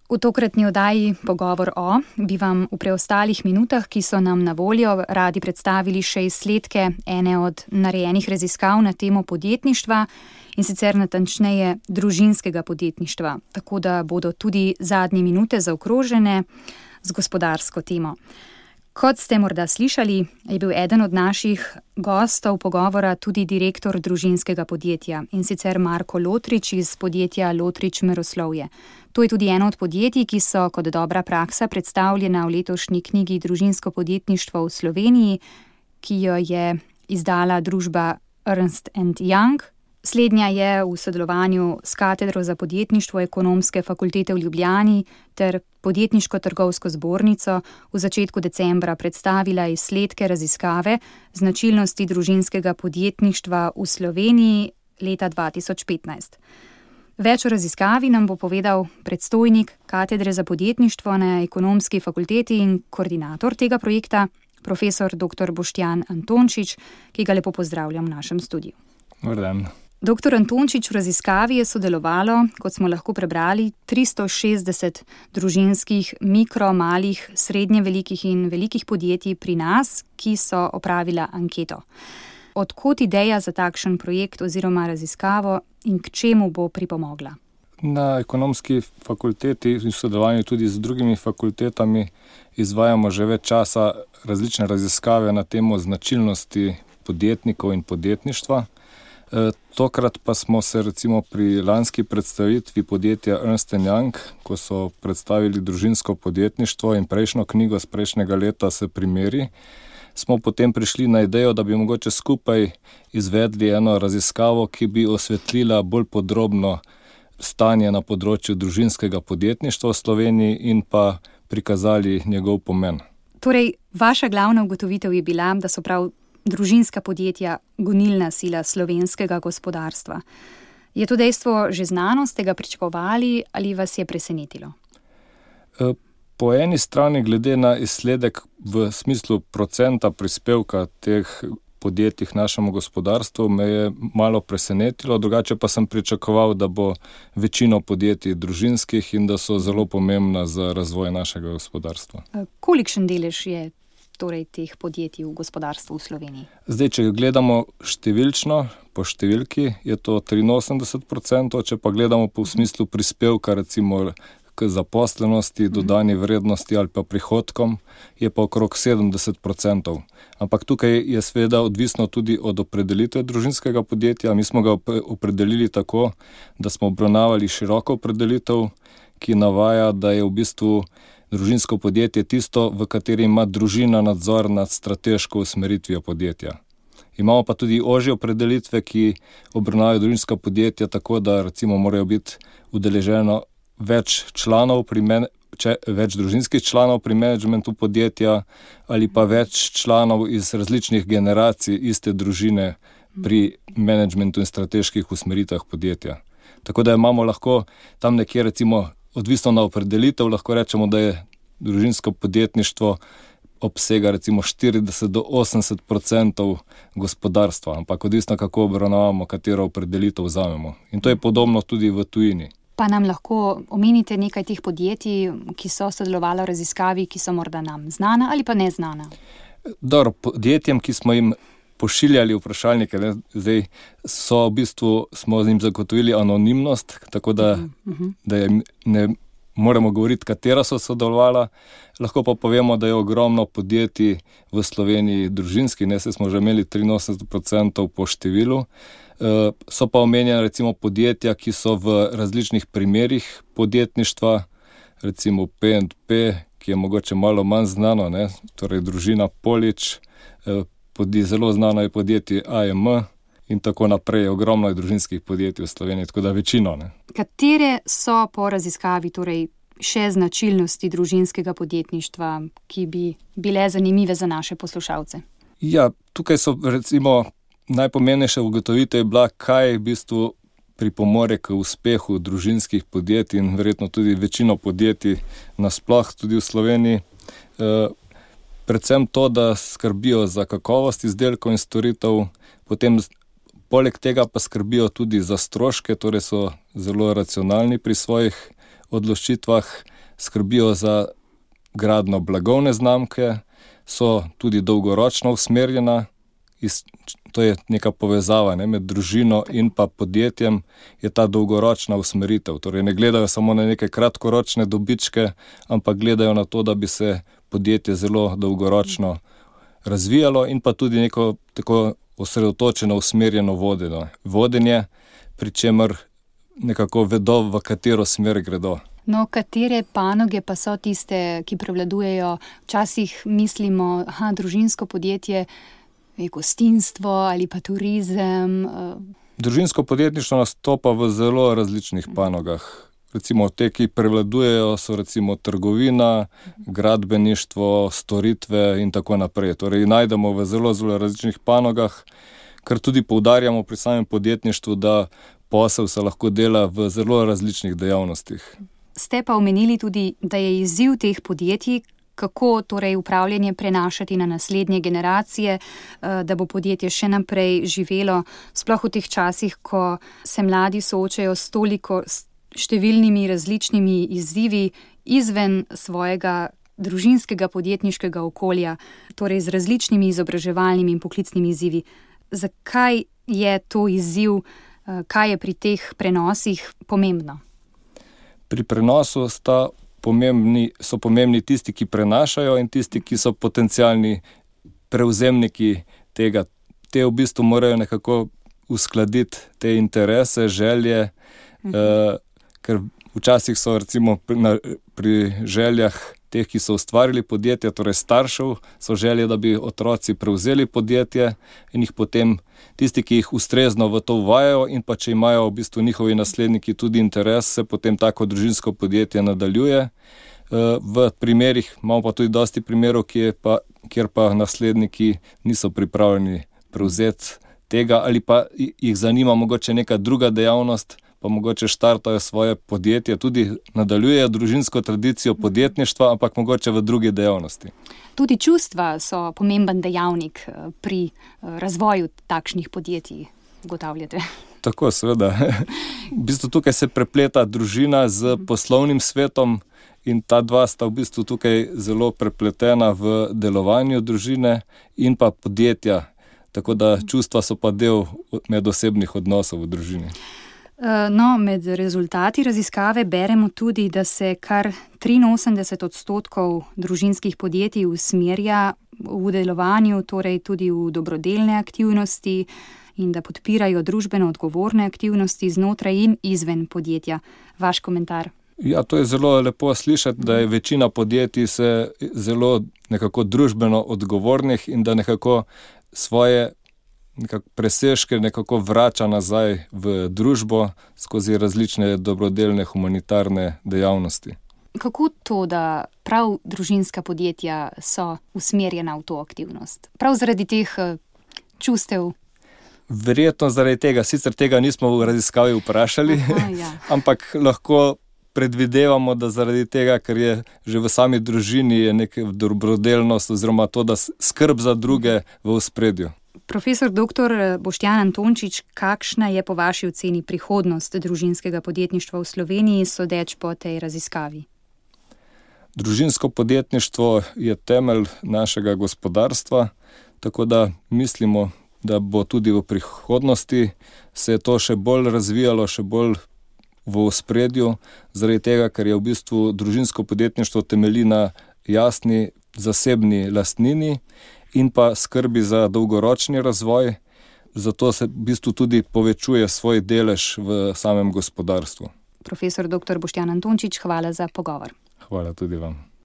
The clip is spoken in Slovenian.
V tokratni oddaji Pogovor o bi vam v preostalih minutah, ki so nam na voljo, radi predstavili še izsledke ene od narejenih raziskav na temo podjetništva, in sicer natančneje družinskega podjetništva, tako da bodo tudi zadnje minute zaokrožene z gospodarsko temo. Kot ste morda slišali, je bil eden od naših gostov pogovora tudi direktor družinskega podjetja, in sicer Marko Lotrič iz podjetja Lotrič Meroslovje. To je tudi eno od podjetij, ki so kot dobra praksa predstavljena v letošnji knjigi Družinsko podjetništvo v Sloveniji, ki jo je izdala družba Ernst & Young. Slednja je v sodelovanju s Katedro za podjetništvo Ekonomske fakultete v Ljubljani ter Podjetniško-trgovsko zbornico v začetku decembra predstavila izsledke raziskave Značilnosti družinskega podjetništva v Sloveniji leta 2015. Več o raziskavi nam bo povedal predstojnik Katedre za podjetništvo na Ekonomski fakulteti in koordinator tega projekta, profesor dr. Boštjan Antončič, ki ga lepo pozdravljam v našem studiu. Dober dan. Dr. Antončič, v raziskavi je sodelovalo, kot smo lahko prebrali, 360 družinskih, mikro, malih, srednje velikih in velikih podjetij pri nas, ki so opravila anketo. Od kod ideja za takšen projekt oziroma raziskavo in k čemu bo pripomogla? Na Ekonomski fakulteti in v sodelovanju tudi z drugimi fakultetami izvajamo že več časa različne raziskave na temo značilnosti podjetnikov in podjetništva. Tokrat pa smo se recimo pri lanski predstavitvi podjetja Ernst & Young, ko so predstavili družinsko podjetništvo in prejšnjo knjigo z prejšnjega leta Se primeri, smo potem prišli na idejo, da bi mogoče skupaj izvedli eno raziskavo, ki bi osvetlila bolj podrobno stanje na področju družinskega podjetništva v Sloveniji in pa prikazali njegov pomen. Torej, vaša glavna ugotovitev je bila, da so prav družinska podjetja gonilna sila slovenskega gospodarstva. Je to dejstvo že znano, ste ga pričakovali ali vas je presenetilo? Po eni strani, glede na izsledek v smislu procenta prispevka teh podjetij našemu gospodarstvu, me je malo presenetilo, drugače pa sem pričakoval, da bo večino podjetij družinskih in da so zelo pomembna za razvoj našega gospodarstva. Kolikšen delež je torej teh podjetij v gospodarstvu v Sloveniji? Zdaj, če gledamo številčno, po številki, je to 83%, če pa gledamo po smislu prispevka, recimo k zaposlenosti, dodani vrednosti ali pa prihodkom, je pa okrog 70%. Ampak tukaj je seveda odvisno tudi od opredelitve družinskega podjetja. Mi smo ga opredelili tako, da smo obravnavali široko opredelitev, ki navaja, da je v bistvu družinsko podjetje tisto, v kateri ima družina nadzor nad strateško usmeritvijo podjetja. Imamo pa tudi ožje opredelitve, ki obravnavajo družinska podjetja tako, da recimo morajo biti udeleženo več družinskih članov pri menedžmentu podjetja ali pa več članov iz različnih generacij iste družine pri menedžmentu in strateških usmeritvah podjetja. Tako da imamo lahko tam nekje recimo odvisno na opredelitev, lahko rečemo, da je družinsko podjetništvo obsega recimo 40 do 80% gospodarstva, ampak odvisno kako obravnavamo, katero opredelitev vzamemo. In to je podobno tudi v tujini. Pa nam lahko omenite nekaj teh podjetij, ki so sodelovala v raziskavi, ki so morda nam znana ali pa neznana? Dobro, podjetjem, ki smo jim pošiljali vprašalnike, zdaj so v bistvu, smo jim zagotovili anonimnost, tako da ne moremo govoriti, katera so sodelovala. Lahko pa povemo, da je ogromno podjetij v Sloveniji družinski, saj smo že imeli 83% po številu. So pa omenjene recimo podjetja, ki so v različnih primerih podjetništva, recimo P&P, ki je mogoče malo manj znano, torej družina Polič, zelo znano je podjetje AM in tako naprej, ogromno je družinskih podjetij v Sloveniji, tako da večino. Katere so po raziskavi torej še značilnosti družinskega podjetništva, ki bi bile zanimive za naše poslušalce? Ja, tukaj so recimo najpomembnejša ugotovitev je bila, kaj v bistvu pripomore k uspehu družinskih podjetij in verjetno tudi večino podjetij nasploh tudi v Sloveniji. Predvsem to, da skrbijo za kakovost izdelkov in storitev, potem poleg tega pa skrbijo tudi za stroške, torej so zelo racionalni pri svojih odločitvah, skrbijo za gradnjo blagovne znamke, so tudi dolgoročno usmerjena. To je neka povezava, ne, med družino in pa podjetjem, je ta dolgoročna usmeritev. Torej ne gledajo samo na neke kratkoročne dobičke, ampak gledajo na to, da bi se podjetje zelo dolgoročno razvijalo in pa tudi neko tako osredotočeno, usmerjeno vodenje, pri čemer nekako vedo, v katero smer gredo. No, katere panoge pa so tiste, ki prevladujejo? Včasih mislimo, družinsko podjetje je gostinstvo ali pa turizem. Družinsko podjetništvo nastopa v zelo različnih panogah. Recimo te, ki prevladujejo, so recimo trgovina, gradbeništvo, storitve in tako naprej. Torej najdemo v zelo, zelo različnih panogah, kar tudi poudarjamo pri samem podjetništvu, da posel se lahko dela v zelo različnih dejavnostih. Ste pa omenili tudi, da je izziv teh podjetij, kako torej upravljanje prenašati na naslednje generacije, da bo podjetje še naprej živelo, sploh v teh časih, ko se mladi soočajo s toliko številnimi različnimi izzivi izven svojega družinskega podjetniškega okolja, torej z različnimi izobraževalnimi in poklicnimi izzivi. Zakaj je to izziv, kaj je pri teh prenosih pomembno? Pri prenosu so pomembni tisti, ki prenašajo, in tisti, ki so potencialni prevzemniki tega. Te v bistvu morajo nekako uskladiti te interese, želje, ker včasih so recimo pri željah teh, ki so ustvarili podjetje, torej staršev, so želje, da bi otroci prevzeli podjetje in jih potem tisti, ki jih ustrezno v to uvajajo, in pa če imajo v bistvu njihovi nasledniki tudi interes, se potem tako družinsko podjetje nadaljuje. V primerih, imamo pa tudi dosti primerov, kjer pa nasledniki niso pripravljeni prevzeti tega, ali pa jih zanima mogoče neka druga dejavnost, pa mogoče štartajo svoje podjetje, tudi nadaljujejo družinsko tradicijo podjetništva, ampak mogoče v drugi dejavnosti. Tudi čustva so pomemben dejavnik pri razvoju takšnih podjetij, ugotavljate? Tako, seveda. V bistvu tukaj se prepleta družina z poslovnim svetom in ta dva sta v bistvu tukaj zelo prepletena v delovanju družine in pa podjetja. Tako da čustva so pa del medosebnih odnosov v družini. No, med rezultati raziskave beremo tudi, da se kar 83% družinskih podjetij usmerja v delovanju, torej tudi v dobrodelne aktivnosti, in da podpirajo družbeno odgovorne aktivnosti znotraj in izven podjetja. Vaš komentar? Ja, to je zelo lepo slišati, da je večina podjetij se zelo nekako družbeno odgovornih in da nekako svoje presežke nekako vrača nazaj v družbo skozi različne dobrodelne humanitarne dejavnosti. Kako to, da prav družinska podjetja so usmerjena v to aktivnost? Prav zaradi teh čustev? Verjetno zaradi tega. Sicer tega nismo v raziskavi vprašali, ampak lahko predvidevamo, da zaradi tega, ker je že v sami družini je neka dobrodelnost oziroma to, da skrb za druge v ospredju. Profesor dr. Boštjan Antončič, kakšna je po vaši oceni prihodnost družinskega podjetništva v Sloveniji, sodeč po tej raziskavi? Družinsko podjetništvo je temelj našega gospodarstva, tako da mislimo, da bo tudi v prihodnosti se to še bolj razvijalo, še bolj v ospredju, zaradi tega, ker je v bistvu družinsko podjetništvo temelji na jasni zasebni lastnini in pa skrbi za dolgoročni razvoj, zato se v bistvu tudi povečuje svoj delež v samem gospodarstvu. Profesor dr. Boštjan Antončič, hvala za pogovor. Hvala tudi vam.